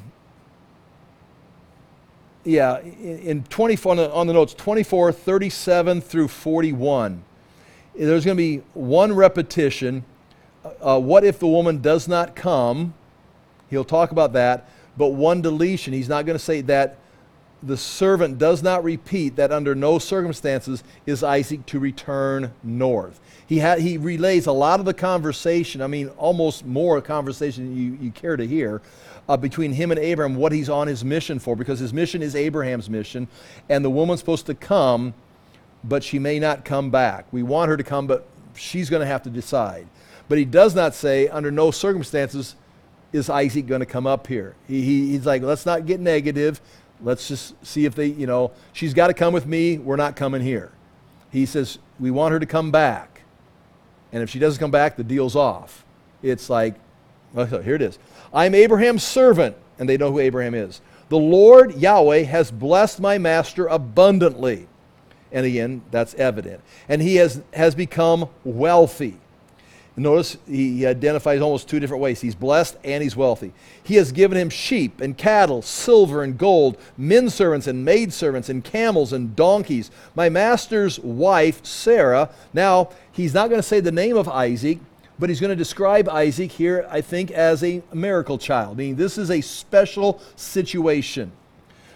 In 24, on the notes, 24, 37 through 41. There's going to be one repetition. What if the woman does not come? He'll talk about that. But one deletion, he's not going to say that the servant does not repeat that under no circumstances is Isaac to return north. He relays a lot of the conversation, I mean almost more conversation than you care to hear, between him and Abraham, what he's on his mission for, because his mission is Abraham's mission, and the woman's supposed to come, but she may not come back. We want her to come, but she's going to have to decide. But he does not say under no circumstances is Isaac going to come up here. He's like, let's not get negative. Let's just see if she's got to come with me. We're not coming here. He says, we want her to come back. And if she doesn't come back, the deal's off. It's like, well, here it is. I'm Abraham's servant. And they know who Abraham is. The Lord Yahweh has blessed my master abundantly. And again, that's evident. And he has become wealthy. Notice he identifies almost two different ways. He's blessed and he's wealthy. He has given him sheep and cattle, silver and gold, men servants and maid servants and camels and donkeys. My master's wife, Sarah. Now, he's not going to say the name of Isaac, but he's going to describe Isaac here, I think, as a miracle child. I mean, this is a special situation.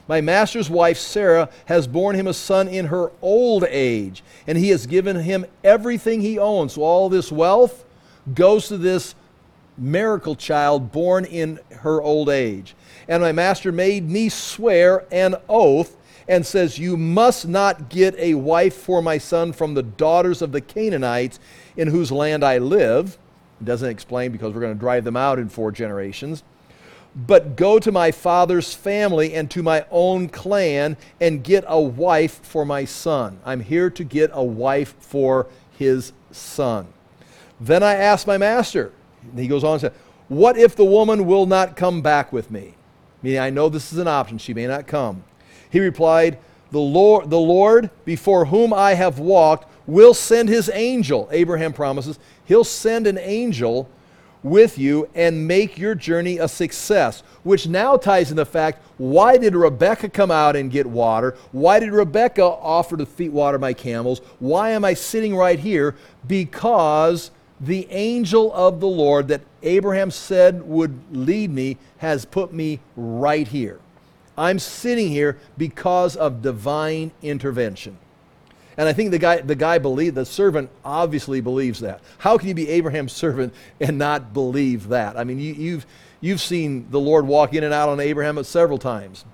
My master's wife Sarah has borne him a son in her old age, and he has given him everything he owns. So all this wealth goes to this miracle child born in her old age. And my master made me swear an oath and says, you must not get a wife for my son from the daughters of the Canaanites in whose land I live. It doesn't explain because we're going to drive them out in 4 generations. But go to my father's family and to my own clan and get a wife for my son. I'm here to get a wife for his son. Then I asked my master, and he goes on and said, what if the woman will not come back with me? Meaning, I know this is an option. She may not come. He replied, the Lord before whom I have walked will send his angel. Abraham promises, he'll send an angel with you and make your journey a success, which now ties in the fact, why did Rebekah come out and get water? Why did Rebekah offer to water my camels? Why am I sitting right here? Because the angel of the Lord that Abraham said would lead me has put me right here. I'm sitting here because of divine intervention. And I think the servant obviously believes that. How can you be Abraham's servant and not believe that? I mean, you've seen the Lord walk in and out on Abraham several times.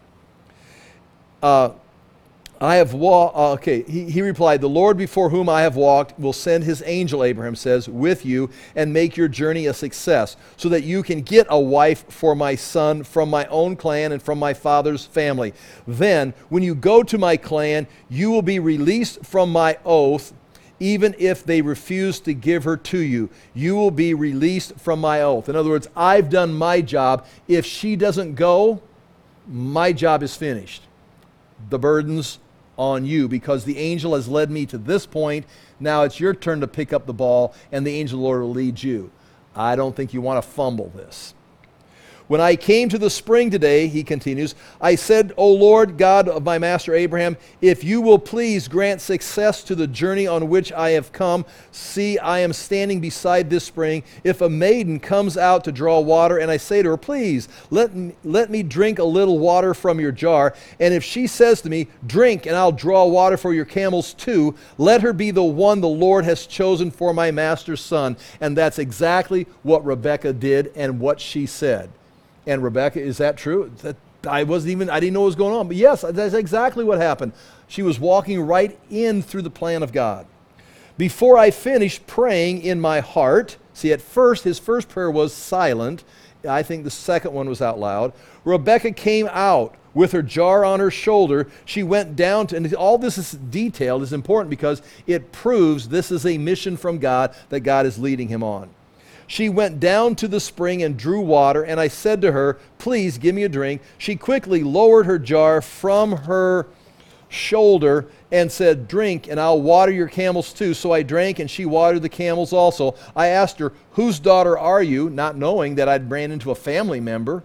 He replied, the Lord before whom I have walked will send his angel, Abraham says, with you and make your journey a success so that you can get a wife for my son from my own clan and from my father's family. Then, when you go to my clan, you will be released from my oath, even if they refuse to give her to you. You will be released from my oath. In other words, I've done my job. If she doesn't go, my job is finished. The burden's on you because the angel has led me to this point. Now it's your turn to pick up the ball and the angel of the Lord will lead you. I don't think you want to fumble this. When I came to the spring today, he continues, I said, O Lord God of my master Abraham, if you will please grant success to the journey on which I have come, see, I am standing beside this spring. If a maiden comes out to draw water, and I say to her, please, let me drink a little water from your jar, and if she says to me, drink, and I'll draw water for your camels too, let her be the one the Lord has chosen for my master's son. And that's exactly what Rebekah did and what she said. And Rebekah, is that true? I didn't know what was going on. But yes, that's exactly what happened. She was walking right in through the plan of God. Before I finished praying in my heart, see, at first, his first prayer was silent. I think the second one was out loud. Rebekah came out with her jar on her shoulder. She went down to, and all this is detailed, is important because it proves this is a mission from God that God is leading him on. She went down to the spring and drew water, and I said to her, please give me a drink. She quickly lowered her jar from her shoulder and said, drink, and I'll water your camels too. So I drank, and she watered the camels also. I asked her, whose daughter are you? Not knowing that I'd ran into a family member.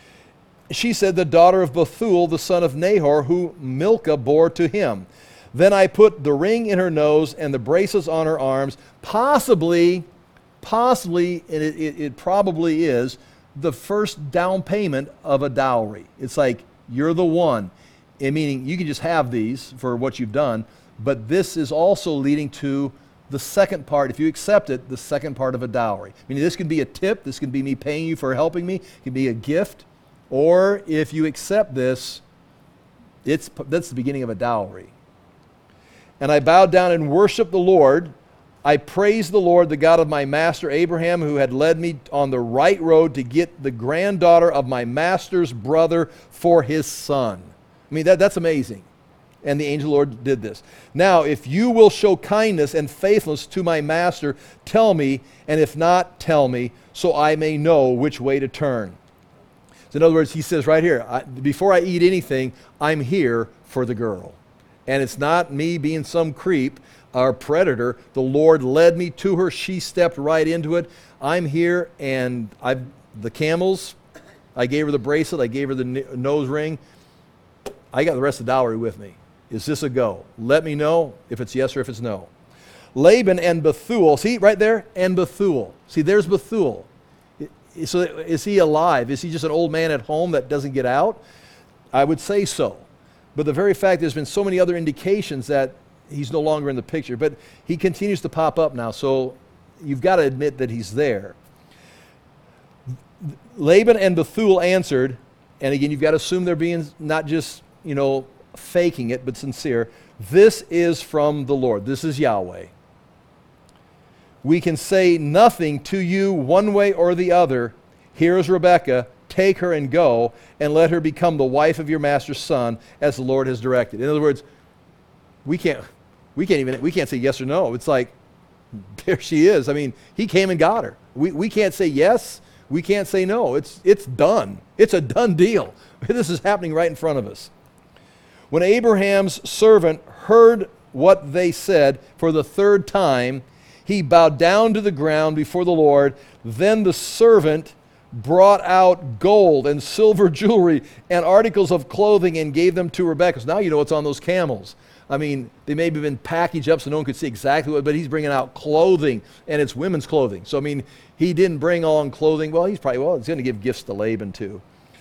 She said, the daughter of Bethuel, the son of Nahor, who Milcah bore to him. Then I put the ring in her nose and the bracelets on her arms, possibly, and it probably is, the first down payment of a dowry. It's like, you're the one. Meaning, you can just have these for what you've done, but this is also leading to the second part. If you accept it, the second part of a dowry. Meaning, this can be a tip, this can be me paying you for helping me, it can be a gift, or if you accept this, that's the beginning of a dowry. And I bowed down and worshiped the Lord. I praised the Lord, the God of my master Abraham, who had led me on the right road to get the granddaughter of my master's brother for his son. I mean, that's amazing. And the angel of the Lord did this. Now, if you will show kindness and faithfulness to my master, tell me, and if not, tell me, so I may know which way to turn. So in other words, he says right here, before I eat anything, I'm here for the girl. And it's not me being some creep or predator. The Lord led me to her. She stepped right into it. I'm here, and the camels, I gave her the bracelet, I gave her the nose ring. I got the rest of the dowry with me. Is this a go? Let me know if it's yes or if it's no. Laban and Bethuel, see right there? And Bethuel. See, there's Bethuel. So is he alive? Is he just an old man at home that doesn't get out? I would say so. But the very fact there's been so many other indications that he's no longer in the picture. But he continues to pop up now, so you've got to admit that he's there. Laban and Bethuel answered, and again, you've got to assume they're being not just, faking it, but sincere. This is from the Lord. This is Yahweh. We can say nothing to you one way or the other. Here is Rebekah. Take her and go, and let her become the wife of your master's son, as the Lord has directed. In other words, we can't say yes or no. It's like, there she is. I mean, he came and got her. We can't say yes. We can't say no. It's done. It's a done deal. This is happening right in front of us. When Abraham's servant heard what they said for the third time, he bowed down to the ground before the Lord. Then the servant brought out gold and silver jewelry and articles of clothing and gave them to Rebekah. So now you know what's on those camels. I mean, they may have been packaged up so no one could see exactly what, but he's bringing out clothing, and it's women's clothing. So, I mean, he didn't bring along clothing. Well, he's going to give gifts to Laban too.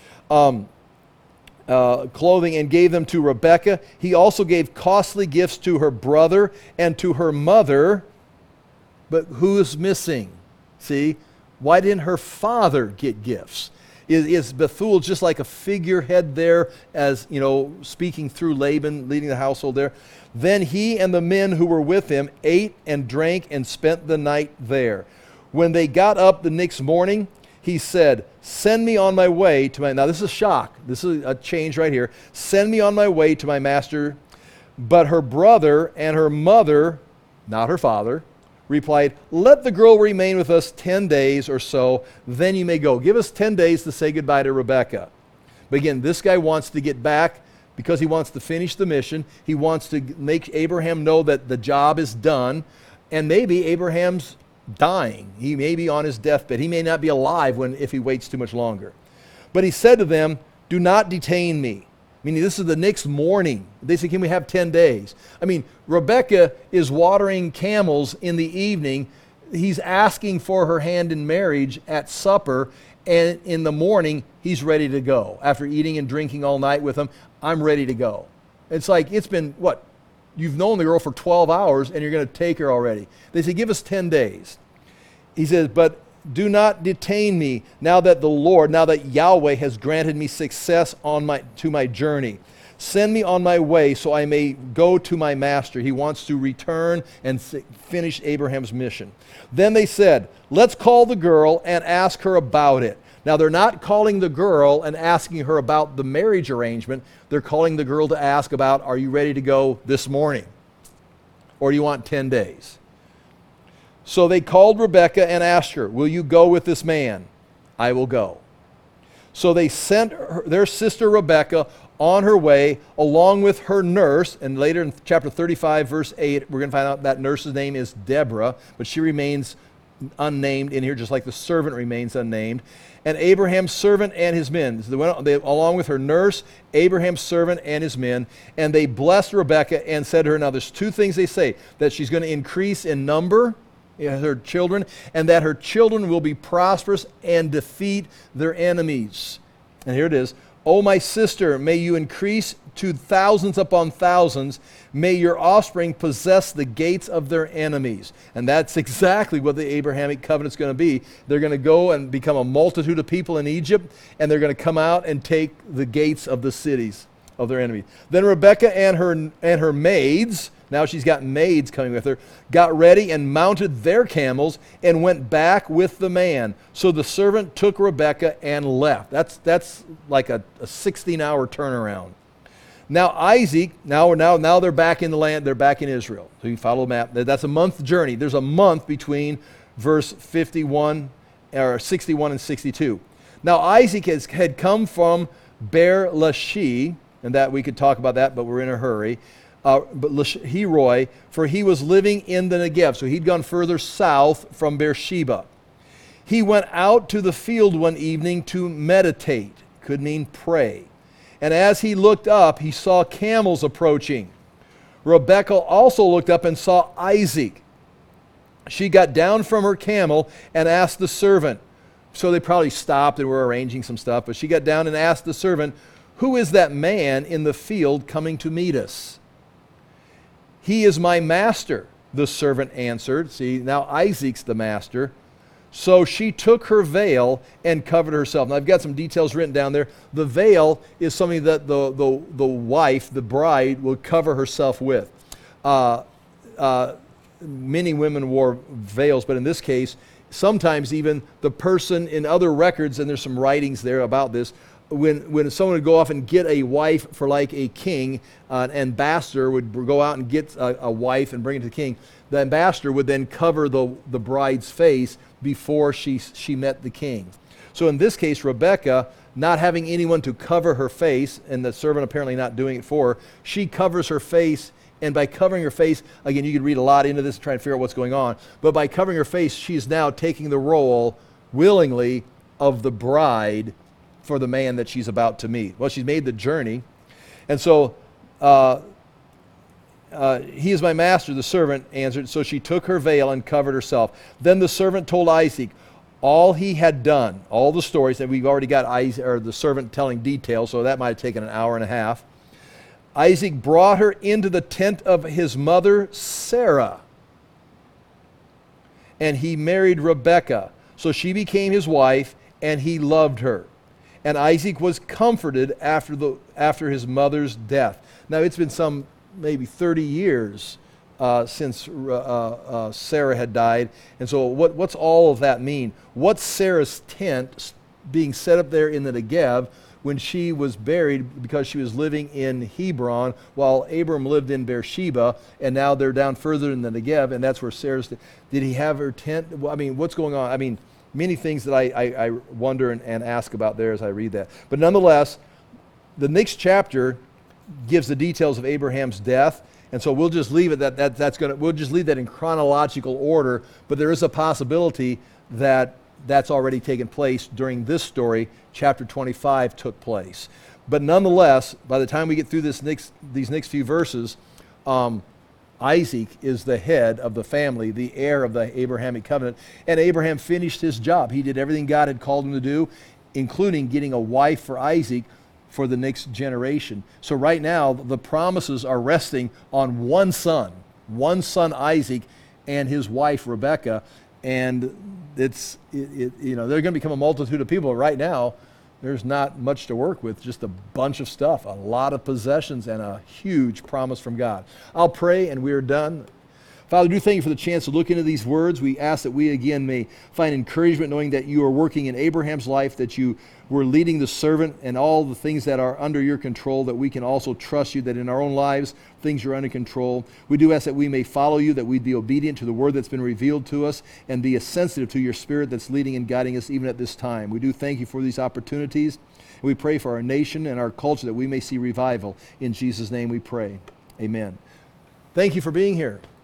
Clothing, and gave them to Rebekah. He also gave costly gifts to her brother and to her mother. But who is missing? See? Why didn't her father get gifts? Is Bethuel just like a figurehead there, as speaking through Laban, leading the household there? Then he and the men who were with him ate and drank and spent the night there. When they got up the next morning, he said, "Send me on my way to my..." Now this is a shock. This is a change right here. "Send me on my way to my master." But her brother and her mother, not her father, replied, "Let the girl remain with us 10 days or so, then you may go." Give us 10 days to say goodbye to Rebekah. But again, this guy wants to get back because he wants to finish the mission. He wants to make Abraham know that the job is done, and maybe Abraham's dying. He may be on his deathbed. He may not be alive if he waits too much longer. But he said to them, "Do not detain me." Meaning this is the next morning. They said, "Can we have 10 days?" I mean, Rebekah is watering camels in the evening. He's asking for her hand in marriage at supper, and in the morning, he's ready to go. After eating and drinking all night with him, "I'm ready to go." It's like, it's been, what? You've known the girl for 12 hours, and you're going to take her already. They say, "Give us 10 days. He says, "But do not detain me now that Yahweh has granted me success to my journey. Send me on my way so I may go to my master." He wants to return and finish Abraham's mission. Then they said, "Let's call the girl and ask her about it." Now they're not calling the girl and asking her about the marriage arrangement. They're calling the girl to ask about, "Are you ready to go this morning? Or do you want 10 days? So they called Rebekah and asked her, "Will you go with this man?" "I will go." So they sent their sister Rebekah on her way along with her nurse. And later in chapter 35, verse 8, we're going to find out that nurse's name is Deborah, but she remains unnamed in here, just like the servant remains unnamed. And Abraham's servant and his men. So along with her nurse, Abraham's servant and his men. And they blessed Rebekah and said to her, now there's two things they say, that she's going to increase in number, her children, and that her children will be prosperous and defeat their enemies. And here it is. "O my sister, may you increase to thousands upon thousands. May your offspring possess the gates of their enemies." And that's exactly what the Abrahamic covenant is going to be. They're going to go and become a multitude of people in Egypt, and they're going to come out and take the gates of the cities of their enemies. Then Rebekah and her maids, now she's got maids coming with her, got ready and mounted their camels and went back with the man. So the servant took Rebekah and left. That's like a 16-hour turnaround. Now Isaac, now they're back in the land, they're back in Israel. So you follow the map. That's a month journey. There's a month between verse 61 or 61 and 62. Now Isaac had come from Beer-Lashi, and that we could talk about that, but we're in a hurry. But Heroi, for he was living in the Negev. So he'd gone further south from Beersheba. He went out to the field one evening to meditate. Could mean pray. And as he looked up, he saw camels approaching. Rebekah also looked up and saw Isaac. She got down from her camel and asked the servant. So they probably stopped and were arranging some stuff. But she got down and asked the servant, "Who is that man in the field coming to meet us?" "He is my master," the servant answered. See, now Isaac's the master. "So she took her veil and covered herself." Now I've got some details written down there. The veil is something that the wife, the bride, will cover herself with. Many women wore veils, but in this case, sometimes even the person in other records, and there's some writings there about this, when someone would go off and get a wife for like a king, an ambassador would go out and get a wife and bring it to the king. The ambassador would then cover the bride's face before she met the king. So in this case, Rebekah, not having anyone to cover her face, and the servant apparently not doing it for her, she covers her face. And by covering her face, again, you could read a lot into this and try and figure out what's going on. But by covering her face, she's now taking the role willingly of the bride for the man that she's about to meet. Well, she's made the journey. And so, "He is my master," the servant answered. So she took her veil and covered herself. Then the servant told Isaac all he had done, all the stories that we've already got Isaac, or the servant telling details, so that might have taken an hour and a half. Isaac brought her into the tent of his mother Sarah, and he married Rebekah. So she became his wife, and he loved her. And Isaac was comforted after his mother's death. Now it's been some maybe 30 years since Sarah had died. And so what's all of that mean? What's Sarah's tent being set up there in the Negev when she was buried, because she was living in Hebron while Abram lived in Beersheba, and now they're down further in the Negev, and that's where Sarah's... Did he have her tent? I mean, what's going on? I mean, many things that I wonder and ask about there as I read that. But nonetheless, the next chapter gives the details of Abraham's death, and so we'll just leave it we'll just leave that in chronological order, but there is a possibility that that's already taken place during this story. Chapter 25 took place. But nonetheless, by the time we get through these next few verses, Isaac is the head of the family, the heir of the Abrahamic covenant, and Abraham finished his job. He did everything God had called him to do, including getting a wife for Isaac for the next generation. So right now, the promises are resting on one son Isaac, and his wife Rebekah, and they're going to become a multitude of people. Right now, there's not much to work with, just a bunch of stuff, a lot of possessions, and a huge promise from God. I'll pray, and we are done. Father, do thank you for the chance to look into these words. We ask that we again may find encouragement knowing that you are working in Abraham's life, that you were leading the servant and all the things that are under your control, that we can also trust you, that in our own lives, things are under control. We do ask that we may follow you, that we'd be obedient to the word that's been revealed to us, and be sensitive to your spirit that's leading and guiding us even at this time. We do thank you for these opportunities. We pray for our nation and our culture that we may see revival. In Jesus' name we pray. Amen. Thank you for being here.